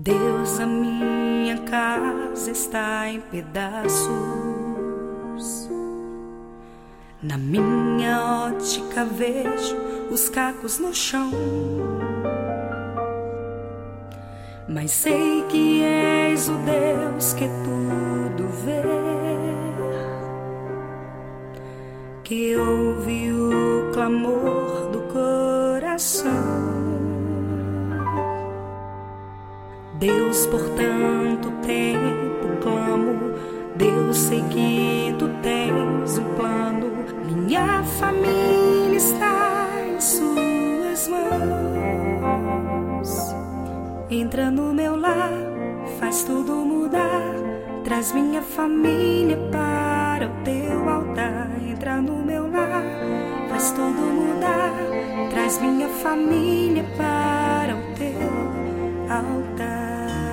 Deus, a minha casa está em pedaços. Na minha ótica vejo os cacos no chão, mas sei que és o Deus que tudo vê, que ouve o clamor do coração. Deus, por tanto tempo clamo, Deus, sei que tu tens um plano. Minha família está em suas mãos. Entra no meu lar, faz tudo mudar. Traz minha família para o teu altar. Entra no meu lar, faz tudo mudar. Traz minha família para o teu altar.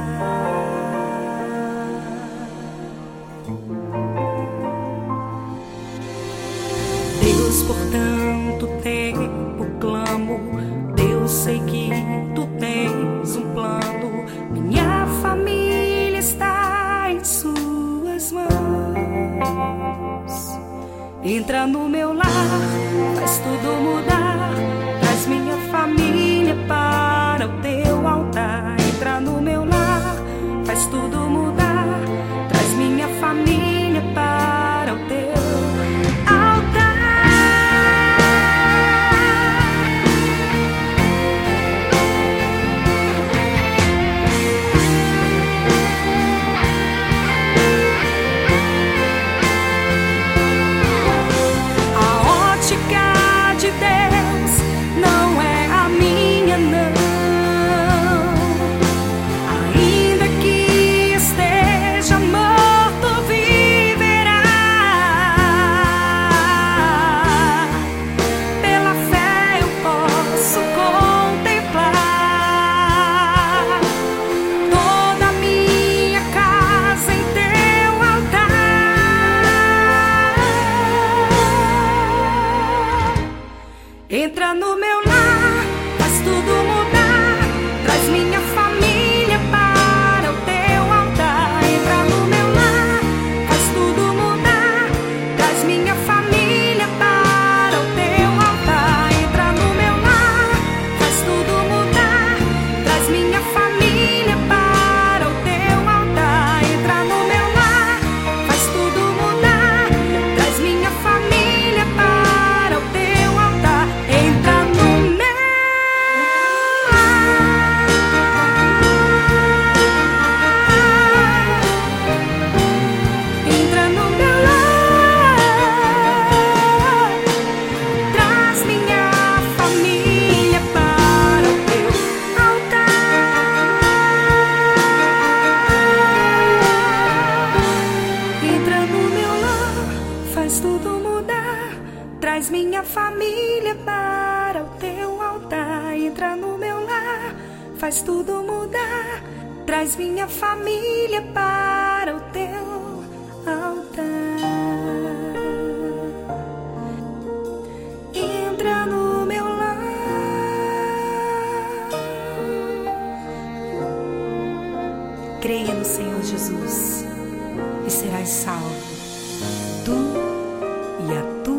Deus, por tanto tempo clamo, Deus, sei que tu tens um plano. Minha família está em suas mãos. Entra no meu lar, faz tudo mudar. Traz minha família para o teu altar. Entra no meu lar, faz tudo mudar. Traz minha família para o teu altar. Entra no meu lar, faz tudo mudar. Traz minha família para o teu altar. Entra no meu lar, faz tudo mudar. Traz minha família para o teu altar. Entra no meu lar, faz tudo mudar. Traz minha família para o teu altar. Entra no meu lar, faz tudo mudar. Traz minha família para o teu altar. Entra no meu lar. Entra no meu lar. Traz minha família para o teu altar. Entra no meu lar, faz tudo mudar. Traz minha família para o teu altar. Entra no meu lar, faz tudo mudar. Traz minha família para o teu altar. Entra no meu lar. Creia no Senhor Jesus e serás salvo, tu e a tua